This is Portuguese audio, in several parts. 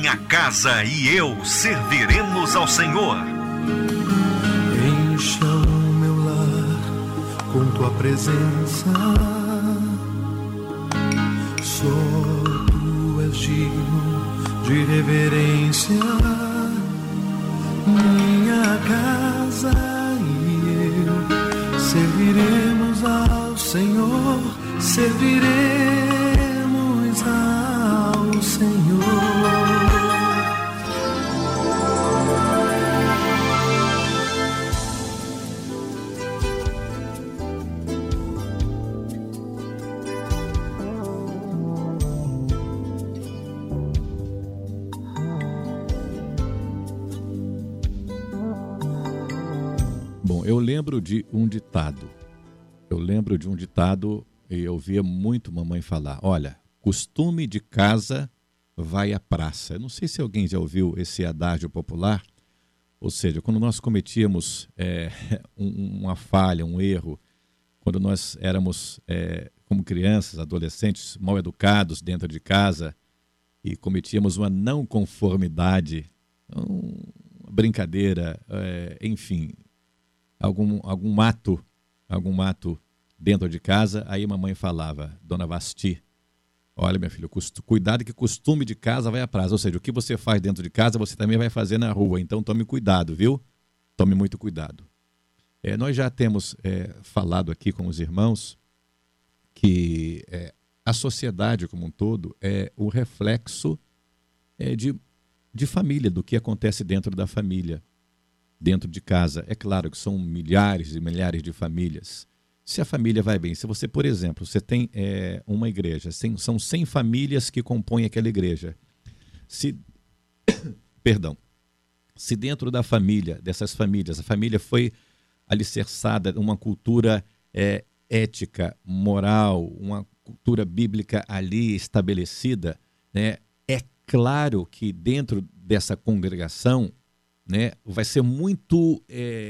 minha casa e eu serviremos ao Senhor. Encha o meu lar com tua presença. Só tu és digno de reverência. Minha casa e eu serviremos ao Senhor, serviremos ao Senhor. Bom, eu lembro de um ditado. E eu ouvia muito mamãe falar: olha, costume de casa vai à praça. Eu não sei se alguém já ouviu esse adágio popular. Ou seja, quando nós cometíamos uma falha, um erro, quando nós éramos, como crianças, adolescentes, mal educados dentro de casa e cometíamos uma não conformidade, uma brincadeira, enfim, algum ato dentro de casa, aí mamãe falava: Dona Vasti, olha, minha filha, cuidado que costume de casa vai à praça. Ou seja, o que você faz dentro de casa, você também vai fazer na rua. Então tome cuidado, viu? Tome muito cuidado. Nós já temos falado aqui com os irmãos que a sociedade como um todo é o reflexo de família, do que acontece dentro da família, dentro de casa. É claro que são milhares e milhares de famílias. Se a família vai bem, se você, por exemplo, você tem uma igreja, são 100 famílias que compõem aquela igreja. Se dentro da família, dessas famílias, a família foi alicerçada uma cultura ética, moral, uma cultura bíblica ali estabelecida, né? É claro que dentro dessa congregação, né, vai ser muito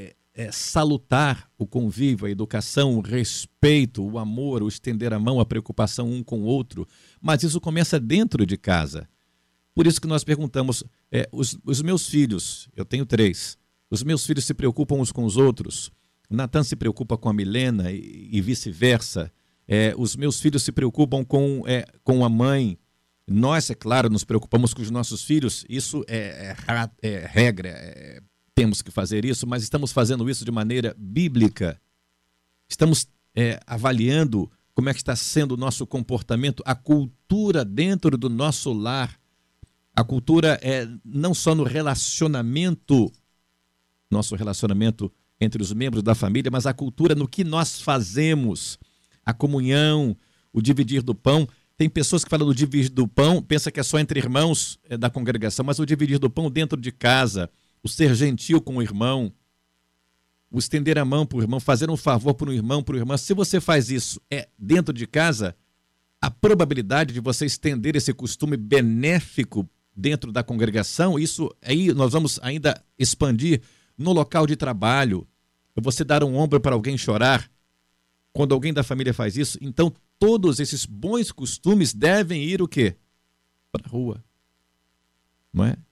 salutar o convívio, a educação, o respeito, o amor, o estender a mão, a preocupação um com o outro, mas isso começa dentro de casa. Por isso que nós perguntamos, os meus filhos, eu tenho 3, os meus filhos se preocupam uns com os outros, Natan se preocupa com a Milena e vice-versa, os meus filhos se preocupam com a mãe, nós, é claro, nos preocupamos com os nossos filhos, isso é regra, temos que fazer isso, mas estamos fazendo isso de maneira bíblica. Estamos avaliando como é que está sendo o nosso comportamento, a cultura dentro do nosso lar. A cultura não só no relacionamento, nosso relacionamento entre os membros da família, mas a cultura no que nós fazemos, a comunhão, o dividir do pão. Tem pessoas que falam do dividir do pão, pensa que é só entre irmãos da congregação, mas o dividir do pão dentro de casa, o ser gentil com o irmão, o estender a mão para o irmão, fazer um favor para o irmão, para o irmão. Se você faz isso dentro de casa, a probabilidade de você estender esse costume benéfico dentro da congregação, isso aí nós vamos ainda expandir no local de trabalho. Você dar um ombro para alguém chorar, quando alguém da família faz isso, então todos esses bons costumes devem ir o quê? Para a rua. Não é?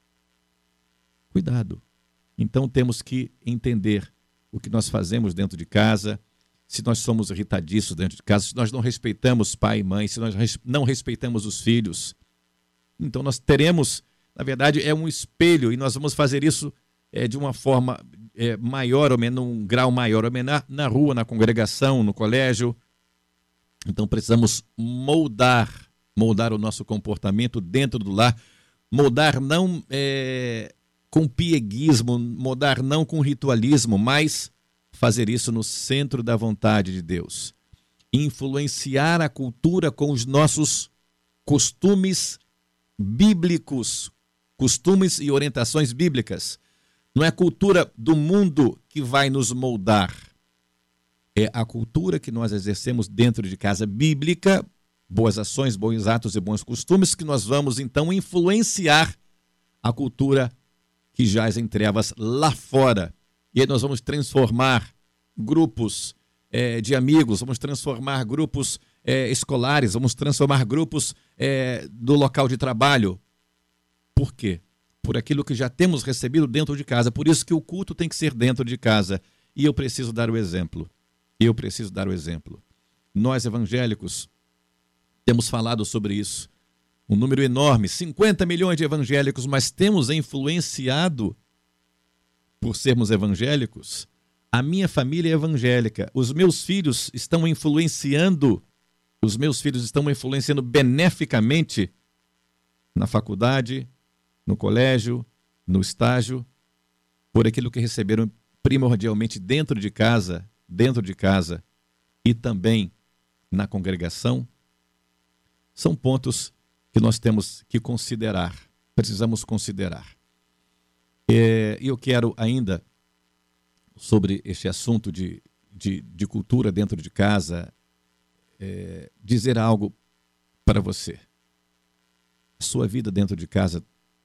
Cuidado. Então temos que entender o que nós fazemos dentro de casa, se nós somos irritadiços dentro de casa, se nós não respeitamos pai e mãe, se nós não respeitamos os filhos. Então nós teremos, na verdade, um espelho, e nós vamos fazer isso de uma forma maior ou menor, um grau maior ou menor, na rua, na congregação, no colégio. Então precisamos moldar o nosso comportamento dentro do lar, moldar não com pieguismo, moldar não com ritualismo, mas fazer isso no centro da vontade de Deus. Influenciar a cultura com os nossos costumes bíblicos, costumes e orientações bíblicas. Não é a cultura do mundo que vai nos moldar. É a cultura que nós exercemos dentro de casa bíblica, boas ações, bons atos e bons costumes, que nós vamos então influenciar a cultura que jaz em trevas lá fora. E aí nós vamos transformar grupos de amigos, vamos transformar grupos escolares, vamos transformar grupos do local de trabalho. Por quê? Por aquilo que já temos recebido dentro de casa. Por isso que o culto tem que ser dentro de casa. E eu preciso dar o exemplo. Nós, evangélicos, temos falado sobre isso. Um número enorme, 50 milhões de evangélicos, mas temos influenciado, por sermos evangélicos, a minha família é evangélica. Os meus filhos estão influenciando beneficamente na faculdade, no colégio, no estágio, por aquilo que receberam primordialmente dentro de casa e também na congregação. São pontos que nós temos que considerar, precisamos considerar. E eu quero ainda, sobre este assunto de cultura dentro de casa, dizer algo para você. A sua vida dentro de casa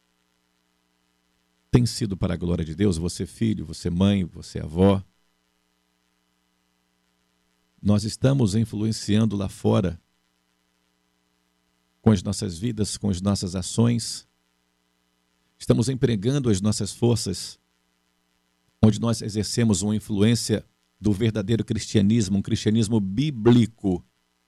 tem sido para a glória de Deus? Você filho, você mãe, você avó? Nós estamos influenciando lá fora com as nossas vidas, com as nossas ações. Estamos empregando as nossas forças, onde nós exercemos uma influência do verdadeiro cristianismo, um cristianismo bíblico.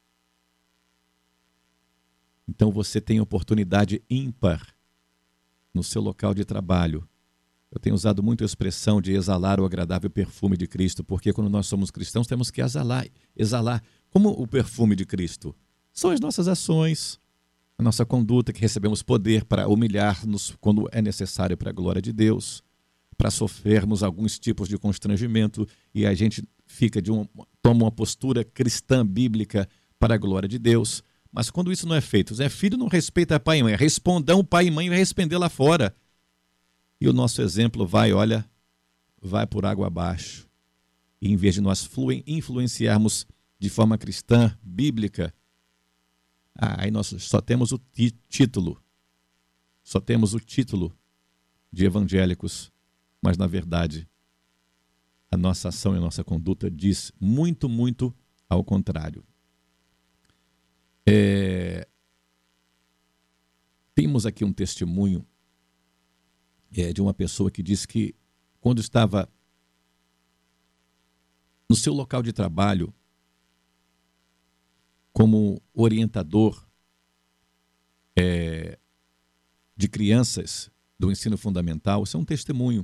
Então você tem oportunidade ímpar no seu local de trabalho. Eu tenho usado muito a expressão de exalar o agradável perfume de Cristo, porque quando nós somos cristãos temos que exalar. Como o perfume de Cristo? São as nossas ações, a nossa conduta, que recebemos poder para humilhar-nos quando é necessário para a glória de Deus, para sofrermos alguns tipos de constrangimento e a gente toma uma postura cristã bíblica para a glória de Deus. Mas quando isso não é feito, filho não respeita pai e mãe, respondão pai e mãe vai responder lá fora. E o nosso exemplo vai por água abaixo. E em vez de nós influenciarmos de forma cristã, bíblica, aí nós só temos o título. Só temos o título de evangélicos, mas na verdade a nossa ação e a nossa conduta diz muito, muito ao contrário. Temos aqui um testemunho de uma pessoa que diz que quando estava no seu local de trabalho como orientador de crianças do ensino fundamental, isso é um testemunho.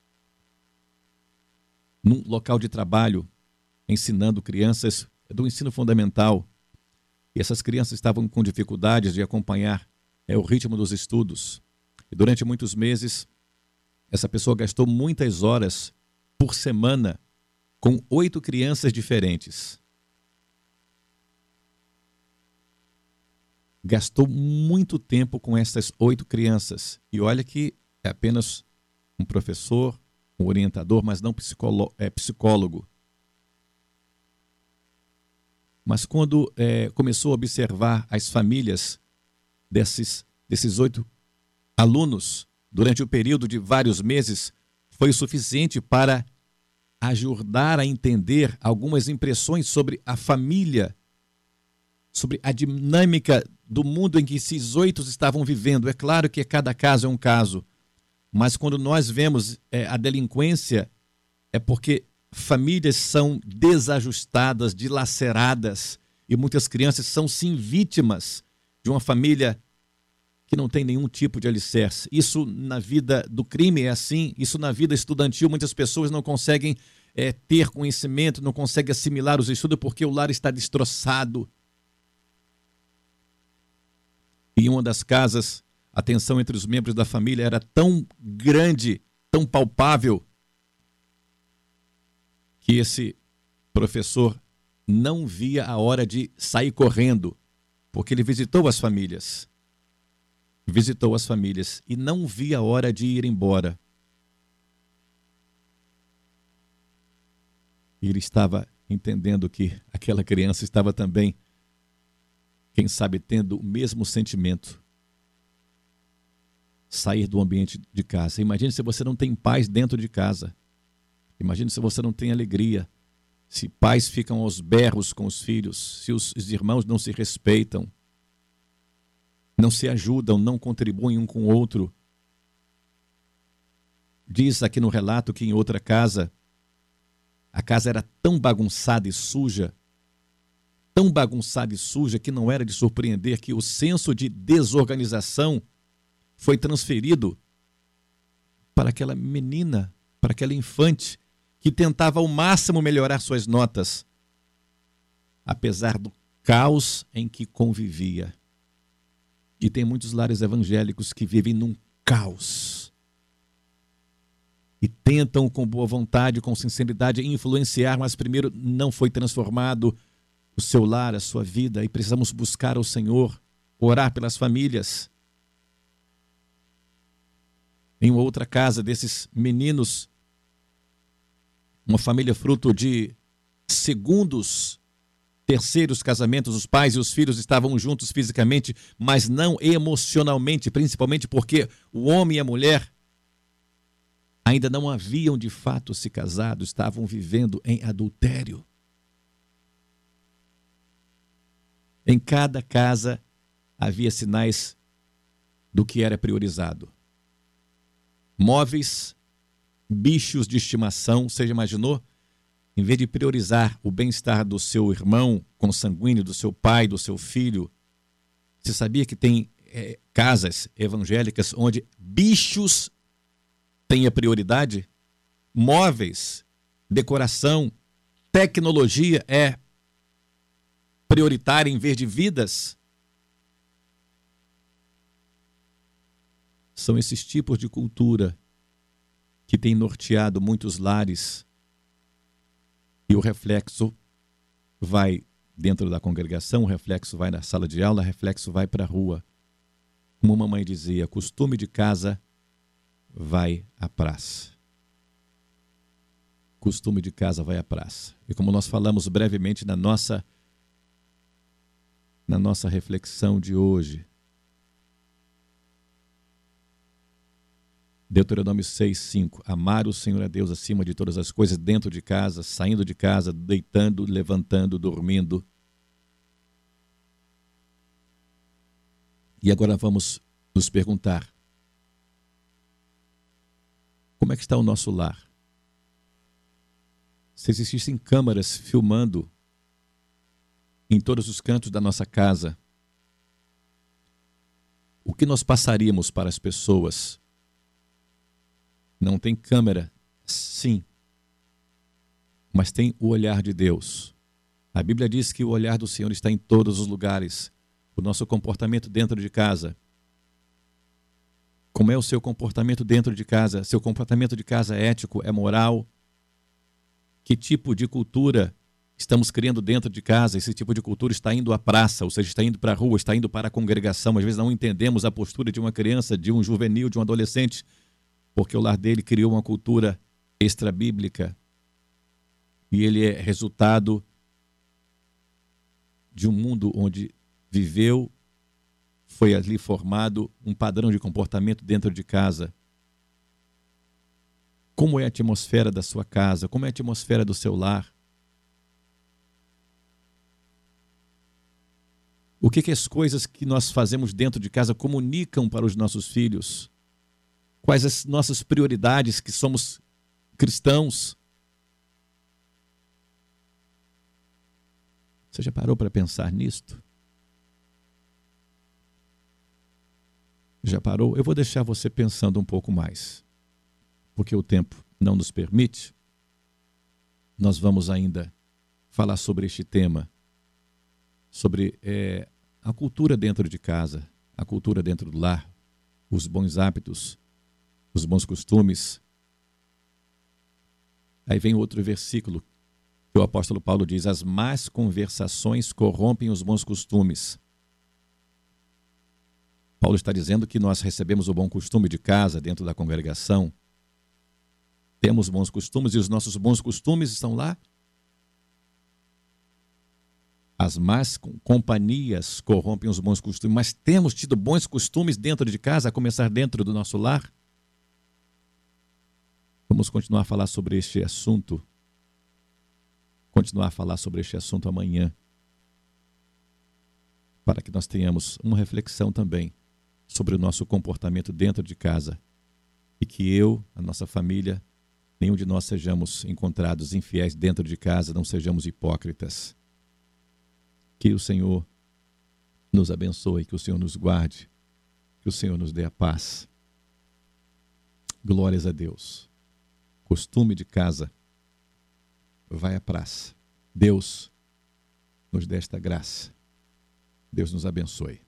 Num local de trabalho, ensinando crianças do ensino fundamental, e essas crianças estavam com dificuldades de acompanhar o ritmo dos estudos. E durante muitos meses, essa pessoa gastou muitas horas por semana com 8 crianças diferentes. Gastou muito tempo com essas 8 crianças. E olha que é apenas um professor, um orientador, mas não psicólogo. Mas quando começou a observar as famílias desses 8 alunos, durante o período de vários meses, foi o suficiente para ajudar a entender algumas impressões sobre a família, sobre a dinâmica do mundo em que esses 8 estavam vivendo. É claro que cada caso é um caso, mas quando nós vemos a delinquência, é porque famílias são desajustadas, dilaceradas, e muitas crianças são sim vítimas de uma família que não tem nenhum tipo de alicerce. Isso na vida do crime é assim, isso na vida estudantil, muitas pessoas não conseguem ter conhecimento, não conseguem assimilar os estudos porque o lar está destroçado. Em uma das casas, a tensão entre os membros da família era tão grande, tão palpável, que esse professor não via a hora de sair correndo, porque ele visitou as famílias e não via a hora de ir embora. E ele estava entendendo que aquela criança estava também, quem sabe, tendo o mesmo sentimento. Sair do ambiente de casa. Imagine se você não tem paz dentro de casa. Imagine se você não tem alegria. Se pais ficam aos berros com os filhos, se os irmãos não se respeitam, não se ajudam, não contribuem um com o outro, Diz aqui no relato que em outra casa, a casa era tão bagunçada e suja, que não era de surpreender que o senso de desorganização foi transferido para aquela menina, para aquela infante, que tentava ao máximo melhorar suas notas, apesar do caos em que convivia. E tem muitos lares evangélicos que vivem num caos e tentam com boa vontade, com sinceridade, influenciar, mas primeiro não foi transformado o seu lar, a sua vida, e precisamos buscar ao Senhor, orar pelas famílias. Em uma outra casa desses meninos, uma família fruto de segundos, terceiros casamentos, os pais e os filhos estavam juntos fisicamente, mas não emocionalmente, principalmente porque o homem e a mulher ainda não haviam de fato se casado, estavam vivendo em adultério. Em cada casa havia sinais do que era priorizado. Móveis, bichos de estimação, você já imaginou? Em vez de priorizar o bem-estar do seu irmão consanguíneo, do seu pai, do seu filho, você sabia que tem casas evangélicas onde bichos têm a prioridade? Móveis, decoração, tecnologia é prioritária em vez de vidas? São esses tipos de cultura que têm norteado muitos lares, e o reflexo vai dentro da congregação, o reflexo vai na sala de aula, o reflexo vai para a rua. Como a mamãe dizia, costume de casa vai à praça. Costume de casa vai à praça. E como nós falamos brevemente na nossa reflexão de hoje, Deuteronômio 6:5, amar o Senhor a Deus acima de todas as coisas, dentro de casa, saindo de casa, deitando, levantando, dormindo. E agora vamos nos perguntar, como é que está o nosso lar? Se existissem câmeras filmando em todos os cantos da nossa casa, o que nós passaríamos para as pessoas? Não tem câmera, sim, mas tem o olhar de Deus. A Bíblia diz que o olhar do Senhor está em todos os lugares. O nosso comportamento dentro de casa. Como é o seu comportamento dentro de casa? Seu comportamento de casa é ético, é moral? Que tipo de cultura estamos criando dentro de casa? Esse tipo de cultura está indo à praça, ou seja, está indo para a rua, está indo para a congregação. Às vezes não entendemos a postura de uma criança, de um juvenil, de um adolescente, porque o lar dele criou uma cultura extra-bíblica e ele é resultado de um mundo onde viveu, foi ali formado um padrão de comportamento dentro de casa. Como é a atmosfera da sua casa? Como é a atmosfera do seu lar? O que as coisas que nós fazemos dentro de casa comunicam para os nossos filhos? Quais as nossas prioridades, que somos cristãos? Você já parou para pensar nisto? Já parou? Eu vou deixar você pensando um pouco mais, porque o tempo não nos permite. Nós vamos ainda falar sobre este tema, sobre a cultura dentro de casa, a cultura dentro do lar, os bons hábitos, os bons costumes. Aí vem outro versículo que o apóstolo Paulo diz: as más conversações corrompem os bons costumes. Paulo está dizendo que nós recebemos o bom costume de casa dentro da congregação. Temos bons costumes e os nossos bons costumes estão lá. As más companhias corrompem os bons costumes, mas temos tido bons costumes dentro de casa, a começar dentro do nosso lar? Vamos continuar a falar sobre este assunto. Continuar a falar sobre este assunto amanhã, para que nós tenhamos uma reflexão também sobre o nosso comportamento dentro de casa e que eu, a nossa família, nenhum de nós sejamos encontrados infiéis dentro de casa, não sejamos hipócritas. Que o Senhor nos abençoe, que o Senhor nos guarde, que o Senhor nos dê a paz. Glórias a Deus. Costume de casa vai à praça. Deus nos dê esta graça. Deus nos abençoe.